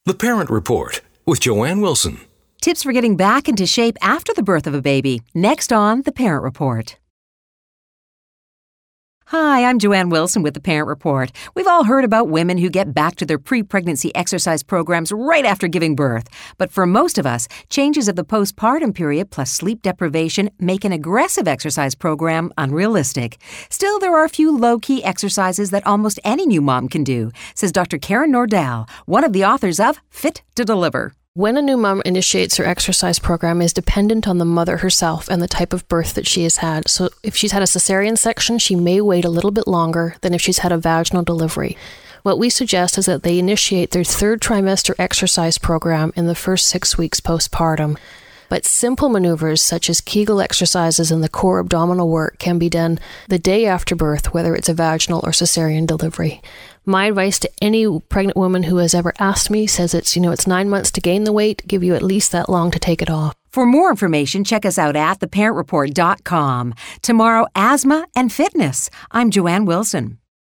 The Parent Report with Joanne Wilson. Tips for getting back into shape after the birth of a baby. Next on The Parent Report. Hi, I'm Joanne Wilson with The Parent Report. We've all heard about women who get back to their pre-pregnancy exercise programs right after giving birth. But for most of us, changes of the postpartum period plus sleep deprivation make an aggressive exercise program unrealistic. Still, there are a few low-key exercises that almost any new mom can do, says Dr. Karen Nordell, one of the authors of Fit to Deliver. When a new mom initiates her exercise program is dependent on the mother herself and the type of birth that she has had. So if she's had a cesarean section, she may wait a little bit longer than if she's had a vaginal delivery. What we suggest is that they initiate their third trimester exercise program in the first 6 weeks postpartum. But simple maneuvers such as Kegel exercises and the core abdominal work can be done the day after birth, whether it's a vaginal or cesarean delivery. My advice to any pregnant woman who has ever asked me says it's 9 months to gain the weight, give you at least that long to take it off. For more information, check us out at theparentreport.com. Tomorrow, asthma and fitness. I'm Joanne Wilson.